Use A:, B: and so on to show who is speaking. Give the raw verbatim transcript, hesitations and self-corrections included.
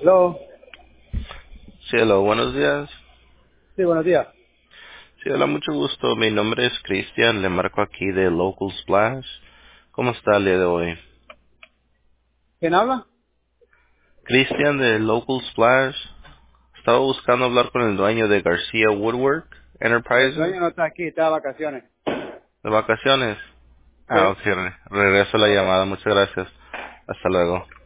A: Hello.
B: Sí, hola, buenos días.
A: Sí, buenos días.
B: Sí, hola, mucho gusto. Mi nombre es Cristian, le marco aquí de Local Splash. ¿Cómo está el día de hoy?
A: ¿Quién habla?
B: Cristian de Local Splash. Estaba buscando hablar con el dueño de García Woodwork
A: El
B: Enterprises.
A: dueño no está aquí, está de vacaciones.
B: ¿De vacaciones?
A: Sí.
B: Ah, ok, re- regreso la llamada. Muchas gracias. Hasta luego.